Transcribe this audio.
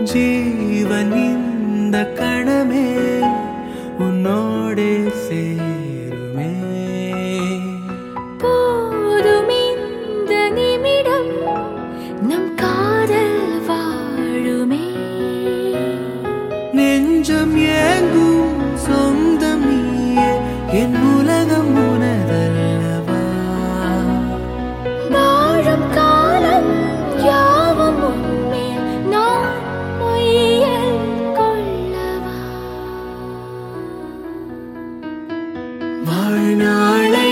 ஜீவன் இந்த கணமே உன்னோடே சேருமே. போதும் இந்த நிமிடம் நம் காதல் வாழுமே. நெஞ்சம் ஏங்கும் சொந்தம் நீயே, என் உலகம் உனதல்லவா. வாழும் காலம் யாவும் உன்மேல் நான் பொய்யல் கொள்ளவா. வாழ்நாள